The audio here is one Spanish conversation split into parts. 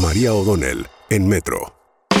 María O'Donnell en Metro.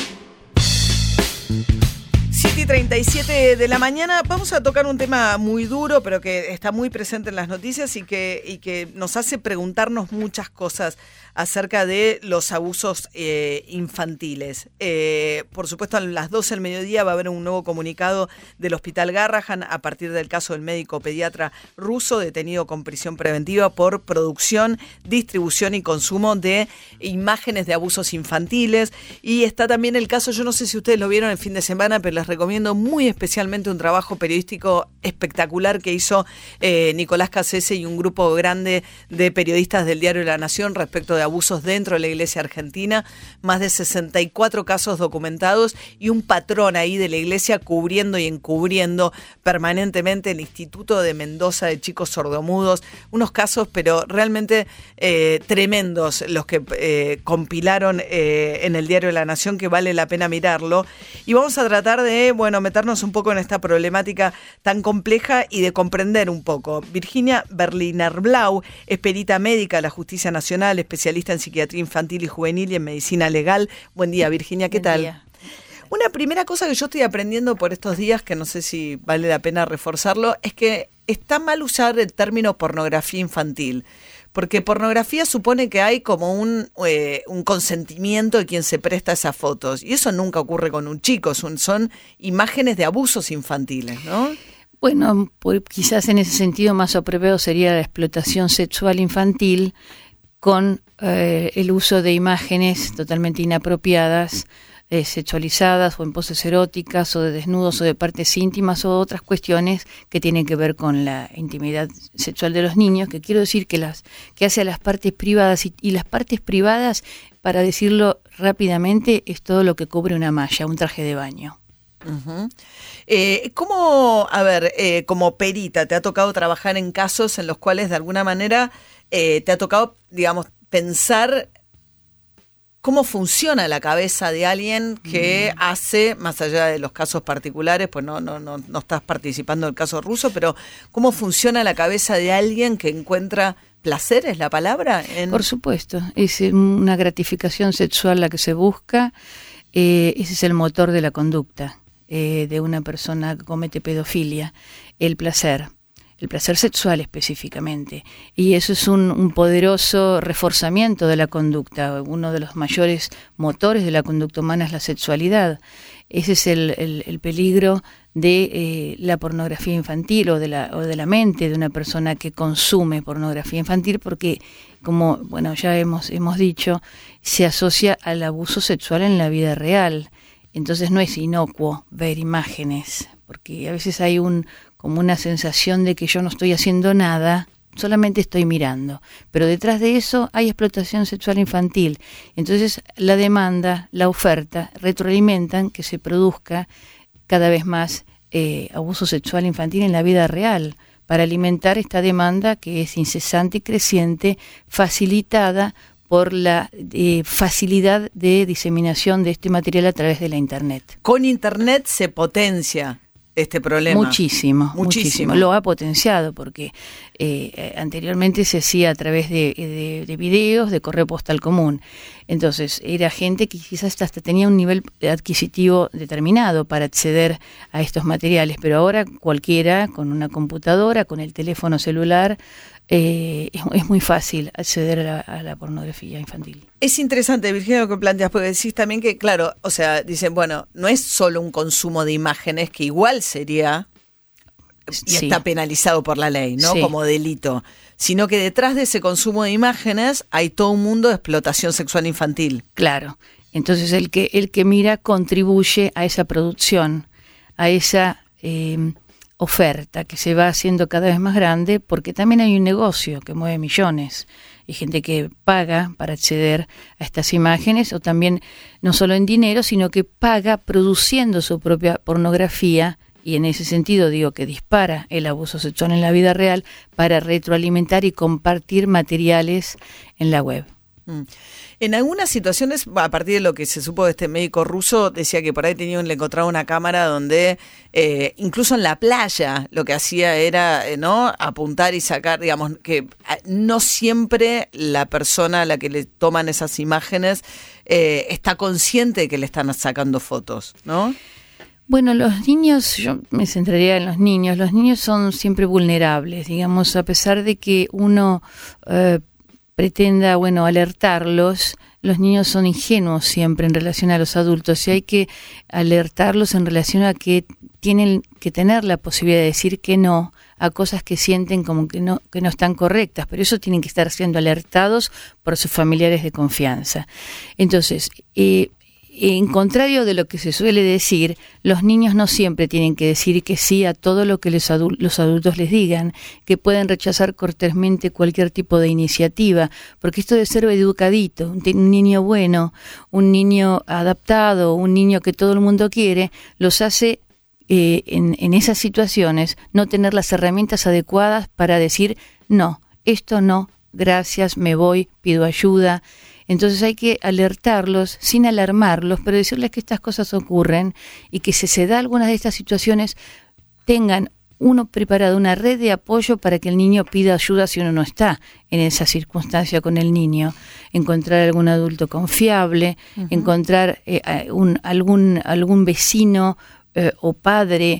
7:37 de la mañana. Vamos a tocar un tema muy duro, pero que está muy presente en las noticias y que nos hace preguntarnos muchas cosas acerca de los abusos infantiles. Por supuesto, a las 12 del mediodía va a haber un nuevo comunicado del Hospital Garrahan a partir del caso del médico pediatra ruso detenido con prisión preventiva por producción, distribución y consumo de imágenes de abusos infantiles. Y está también el caso, yo no sé si ustedes lo vieron el fin de semana, pero les recomiendo muy especialmente un trabajo periodístico espectacular que hizo Nicolás Cassese y un grupo grande de periodistas del diario La Nación respecto de abusos dentro de la Iglesia argentina, más de 64 casos documentados y un patrón ahí de la Iglesia cubriendo y encubriendo permanentemente el Instituto de Mendoza de Chicos Sordomudos, unos casos pero realmente tremendos los que compilaron en el diario La Nación, que vale la pena mirarlo. Y vamos a tratar de, meternos un poco en esta problemática tan compleja y de comprender un poco. Virginia Berliner-Blau es perita médica de la Justicia Nacional, especialista en psiquiatría infantil y juvenil y en medicina legal. Buen día, Virginia, ¿qué tal? Buen día. Una primera cosa que yo estoy aprendiendo por estos días, que no sé si vale la pena reforzarlo, es que está mal usar el término pornografía infantil. Porque pornografía supone que hay como un consentimiento de quien se presta a esas fotos. Y eso nunca ocurre con un chico, son imágenes de abusos infantiles, ¿no? Bueno, pues quizás en ese sentido más apropiado sería la explotación sexual infantil con el uso de imágenes totalmente inapropiadas, sexualizadas o en poses eróticas o de desnudos o de partes íntimas o otras cuestiones que tienen que ver con la intimidad sexual de los niños, que quiero decir que hace a las partes privadas y las partes privadas, para decirlo rápidamente, es todo lo que cubre una malla, un traje de baño. Uh-huh. Como perita, ¿te ha tocado trabajar en casos en los cuales de alguna manera te ha tocado, digamos, pensar cómo funciona la cabeza de alguien que hace, más allá de los casos particulares, pues no estás participando del caso ruso, pero cómo funciona la cabeza de alguien que encuentra placer, ¿es la palabra? Por supuesto, es una gratificación sexual la que se busca, ese es el motor de la conducta de una persona que comete pedofilia, el placer sexual específicamente, y eso es un poderoso reforzamiento de la conducta. Uno de los mayores motores de la conducta humana es la sexualidad. Ese es el peligro de la pornografía infantil o de la mente de una persona que consume pornografía infantil, porque como ya hemos dicho, se asocia al abuso sexual en la vida real. Entonces no es inocuo ver imágenes, porque a veces hay como una sensación de que yo no estoy haciendo nada, solamente estoy mirando. Pero detrás de eso hay explotación sexual infantil. Entonces la demanda, la oferta, retroalimentan que se produzca cada vez más abuso sexual infantil en la vida real, para alimentar esta demanda que es incesante y creciente, facilitada por la facilidad de diseminación de este material a través de la Internet. Con Internet se potencia este problema. Muchísimo. Lo ha potenciado porque anteriormente se hacía a través de videos, de correo postal común. Entonces era gente que quizás hasta tenía un nivel adquisitivo determinado para acceder a estos materiales, pero ahora cualquiera con una computadora, con el teléfono celular, es muy fácil acceder a la pornografía infantil. Es interesante, Virginia, lo que planteas, porque decís también que, claro, dicen, no es solo un consumo de imágenes, que igual sería, y está penalizado por la ley, ¿no? Sí. Como delito, sino que detrás de ese consumo de imágenes hay todo un mundo de explotación sexual infantil. Claro, entonces el que mira contribuye a esa producción, a esa oferta que se va haciendo cada vez más grande, porque también hay un negocio que mueve millones. Hay gente que paga para acceder a estas imágenes, o también no solo en dinero, sino que paga produciendo su propia pornografía, y en ese sentido digo que dispara el abuso sexual en la vida real para retroalimentar y compartir materiales en la web. En algunas situaciones, a partir de lo que se supo de este médico ruso, decía que por ahí le encontraba una cámara donde incluso en la playa lo que hacía era ¿no? apuntar y sacar, digamos, que no siempre la persona a la que le toman esas imágenes está consciente de que le están sacando fotos, ¿no? Bueno, los niños, yo me centraría en los niños son siempre vulnerables, digamos, a pesar de que uno pretenda, alertarlos, los niños son ingenuos siempre en relación a los adultos y hay que alertarlos en relación a que tienen que tener la posibilidad de decir que no a cosas que sienten como que no están correctas, pero eso tienen que estar siendo alertados por sus familiares de confianza. Entonces, en contrario de lo que se suele decir, los niños no siempre tienen que decir que sí a todo lo que los adultos les digan, que pueden rechazar cortésmente cualquier tipo de iniciativa, porque esto de ser educadito, un niño bueno, un niño adaptado, un niño que todo el mundo quiere, los hace en esas situaciones no tener las herramientas adecuadas para decir no, esto no, gracias, me voy, pido ayuda. Entonces hay que alertarlos sin alarmarlos, pero decirles que estas cosas ocurren y que si se da alguna de estas situaciones tengan uno preparado una red de apoyo para que el niño pida ayuda si uno no está en esa circunstancia con el niño. Encontrar algún adulto confiable, encontrar algún vecino o padre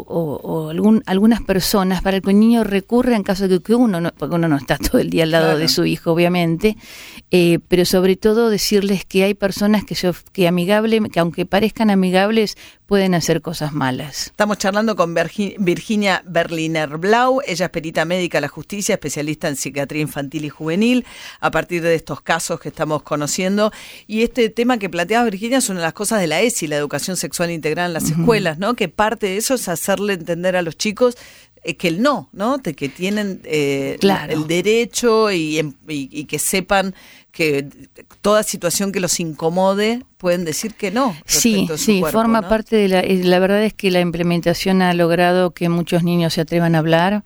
o algunas personas para que el niño recurra en caso de que porque uno no está todo el día al lado de su hijo, obviamente, pero sobre todo decirles que hay personas que aunque parezcan amigables, pueden hacer cosas malas. Estamos charlando con Virginia Berliner Blau, ella es perita médica de la justicia, especialista en psiquiatría infantil y juvenil, a partir de estos casos que estamos conociendo. Y este tema que planteaba Virginia es una de las cosas de la ESI, la educación sexual integral en las escuelas, ¿no? Que parte de eso es hacerle entender a los chicos que el ¿no? De que tienen el derecho y que sepan que toda situación que los incomode pueden decir que no. Sí, cuerpo, forma ¿no? parte de la verdad es que la implementación ha logrado que muchos niños se atrevan a hablar.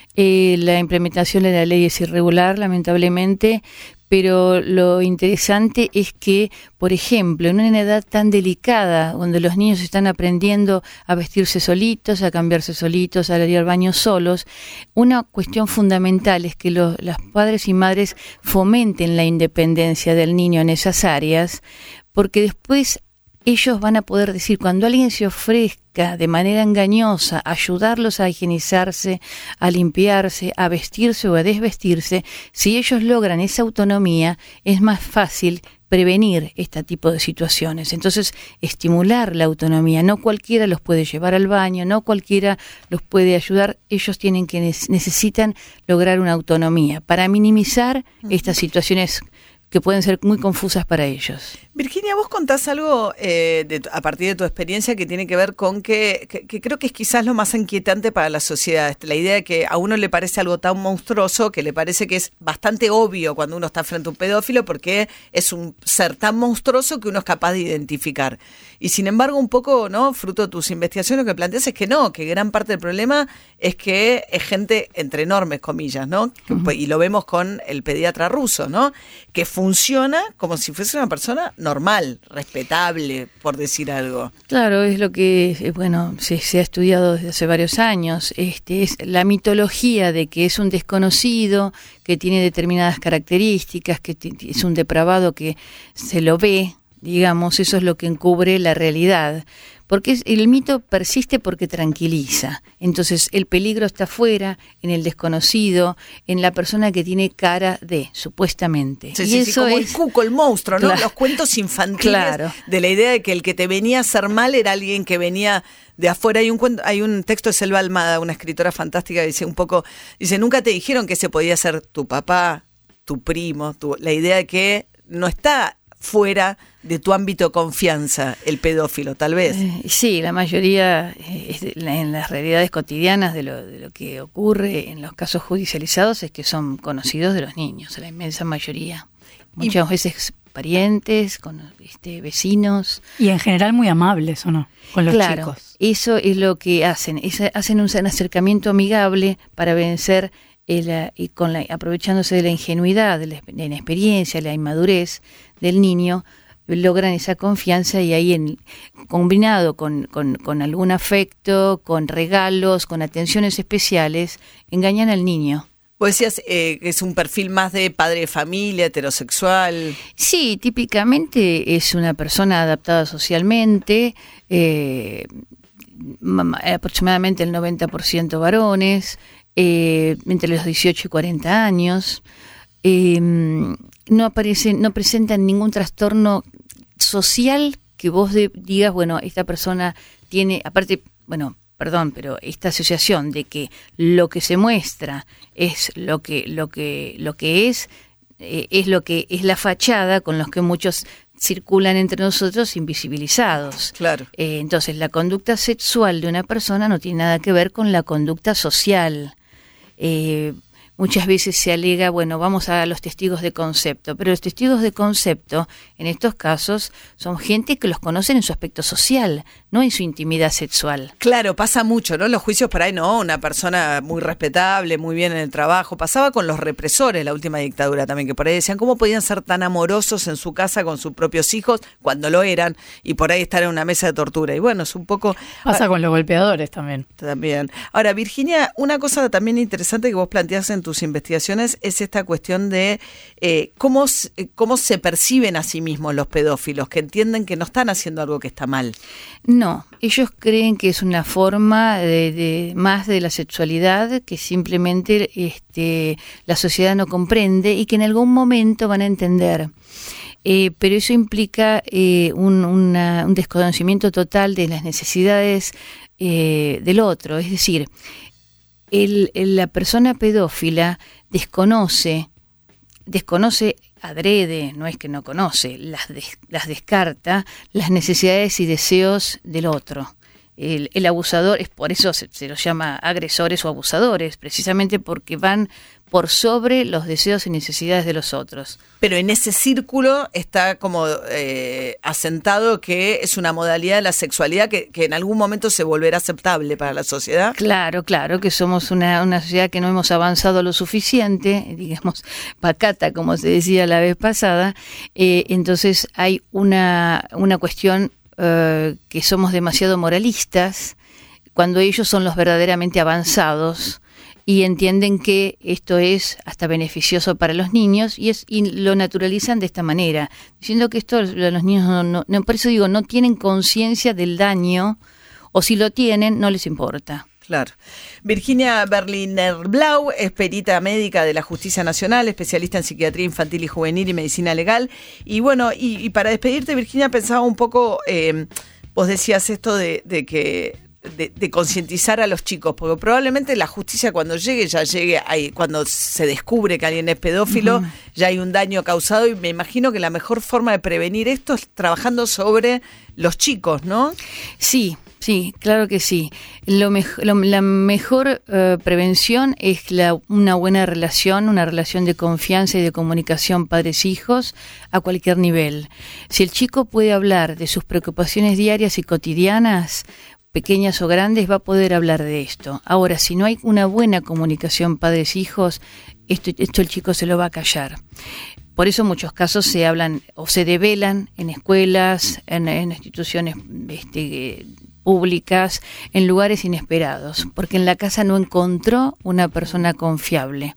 La implementación de la ley es irregular, lamentablemente, pero lo interesante es que, por ejemplo, en una edad tan delicada, donde los niños están aprendiendo a vestirse solitos, a cambiarse solitos, a ir al baño solos, una cuestión fundamental es que los padres y madres fomenten la independencia del niño en esas áreas, porque después ellos van a poder decir, cuando alguien se ofrezca de manera engañosa, ayudarlos a higienizarse, a limpiarse, a vestirse o a desvestirse, si ellos logran esa autonomía, es más fácil prevenir este tipo de situaciones. Entonces, estimular la autonomía. No cualquiera los puede llevar al baño, no cualquiera los puede ayudar. Ellos necesitan lograr una autonomía para minimizar estas situaciones que pueden ser muy confusas para ellos. Virginia, vos contás algo a partir de tu experiencia que tiene que ver con que creo que es quizás lo más inquietante para la sociedad. La idea de que a uno le parece algo tan monstruoso que le parece que es bastante obvio cuando uno está frente a un pedófilo porque es un ser tan monstruoso que uno es capaz de identificar. Y sin embargo, un poco, ¿no? Fruto de tus investigaciones, lo que planteas es que no, que gran parte del problema es que es gente, entre enormes comillas, ¿no? Y lo vemos con el pediatra ruso, ¿no? Que funciona como si fuese una persona normal, respetable, por decir algo. Claro, es lo que, se ha estudiado desde hace varios años. Es la mitología de que es un desconocido, que tiene determinadas características, que es un depravado que se lo ve, digamos, eso es lo que encubre la realidad. Porque el mito persiste porque tranquiliza. Entonces, el peligro está afuera, en el desconocido, en la persona que tiene cara de, supuestamente. Sí, eso como es el cuco, el monstruo, ¿no? Claro. Los cuentos infantiles de la idea de que el que te venía a hacer mal era alguien que venía de afuera. Hay un texto de Selva Almada, una escritora fantástica, que dice, nunca te dijeron que ese podía ser tu papá, tu primo, la idea de que no está fuera de tu ámbito de confianza el pedófilo, tal vez. Sí, la mayoría en las realidades cotidianas de lo que ocurre en los casos judicializados es que son conocidos de los niños, la inmensa mayoría. Muchas veces parientes, vecinos. Y en general muy amables, ¿o no? Con los chicos. Eso es lo que hacen. Hacen un acercamiento amigable para vencer aprovechándose de la ingenuidad, de la inexperiencia, la inmadurez del niño, logran esa confianza y ahí combinado con algún afecto, con regalos, con atenciones especiales, engañan al niño. Vos decías que es un perfil más de padre de familia, heterosexual. Sí, típicamente es una persona adaptada socialmente, aproximadamente el 90% varones, entre los 18 y 40 años. No presentan ningún trastorno social que vos digas, bueno, esta persona tiene, aparte, bueno, perdón, pero esta asociación de que lo que se muestra es lo que es la fachada con los que muchos circulan entre nosotros invisibilizados. Claro. Entonces, la conducta sexual de una persona no tiene nada que ver con la conducta social. Muchas veces se alega, bueno, vamos a los testigos de concepto, pero los testigos de concepto, en estos casos, son gente que los conocen en su aspecto social, no en su intimidad sexual. Claro, pasa mucho, ¿no? Los juicios por ahí, no, una persona muy respetable, muy bien en el trabajo. Pasaba con los represores, la última dictadura también, que por ahí decían, ¿cómo podían ser tan amorosos en su casa con sus propios hijos cuando lo eran? Y por ahí estar en una mesa de tortura. Y bueno, es un poco... Pasa con los golpeadores también. También. Ahora, Virginia, una cosa también interesante que vos planteás en tus investigaciones es esta cuestión de cómo se perciben a sí mismos los pedófilos, que entienden que no están haciendo algo que está mal. No, ellos creen que es una forma más de la sexualidad que simplemente la sociedad no comprende y que en algún momento van a entender. Pero eso implica un desconocimiento total de las necesidades del otro, es decir, la persona pedófila desconoce adrede, no es que no conoce, las descarta las necesidades y deseos del otro. El abusador, es por eso se los llama agresores o abusadores, precisamente porque van por sobre los deseos y necesidades de los otros. Pero en ese círculo está como asentado que es una modalidad de la sexualidad que en algún momento se volverá aceptable para la sociedad. Claro, que somos una sociedad que no hemos avanzado lo suficiente, digamos, pacata, como se decía la vez pasada. Entonces hay una cuestión que somos demasiado moralistas, cuando ellos son los verdaderamente avanzados y entienden que esto es hasta beneficioso para los niños y lo naturalizan de esta manera, diciendo que esto los niños no, por eso digo, no tienen conciencia del daño, o si lo tienen, no les importa. Claro. Virginia Berliner-Blau es perita médica de la Justicia Nacional, especialista en psiquiatría infantil y juvenil y medicina legal. Y bueno, y para despedirte, Virginia, pensaba un poco, vos decías esto de concientizar a los chicos, porque probablemente la justicia cuando llegue ahí, cuando se descubre que alguien es pedófilo, ya hay un daño causado, y me imagino que la mejor forma de prevenir esto es trabajando sobre los chicos, ¿no? Sí, claro que sí. La mejor prevención es una buena relación, una relación de confianza y de comunicación padres-hijos a cualquier nivel. Si el chico puede hablar de sus preocupaciones diarias y cotidianas, pequeñas o grandes, va a poder hablar de esto. Ahora, si no hay una buena comunicación padres-hijos, esto el chico se lo va a callar. Por eso en muchos casos se hablan o se develan en escuelas, en instituciones públicas, en lugares inesperados, porque en la casa no encontró una persona confiable.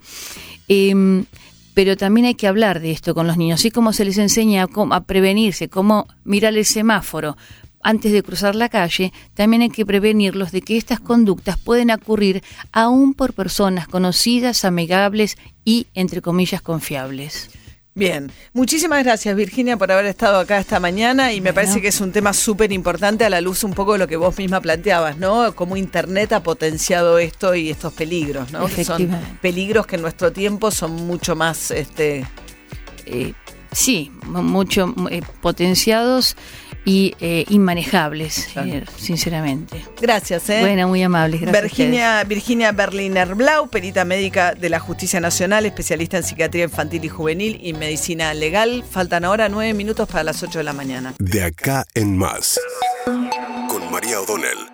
Pero también hay que hablar de esto con los niños, así como se les enseña a prevenirse, cómo mirar el semáforo antes de cruzar la calle, también hay que prevenirlos de que estas conductas pueden ocurrir aún por personas conocidas, amigables y, entre comillas, confiables. Bien, muchísimas gracias, Virginia, por haber estado acá esta mañana, y me parece que es un tema súper importante a la luz un poco de lo que vos misma planteabas, ¿no? Cómo Internet ha potenciado esto y estos peligros, ¿no? Que son peligros que en nuestro tiempo son mucho más... Sí, mucho potenciados y inmanejables, claro. Sinceramente. Gracias. Bueno, muy amables. Gracias. Virginia Berliner-Blau, perita médica de la Justicia Nacional, especialista en psiquiatría infantil y juvenil y medicina legal. Faltan ahora 9 minutos para las 8 de la mañana. De acá en más, con María O'Donnell.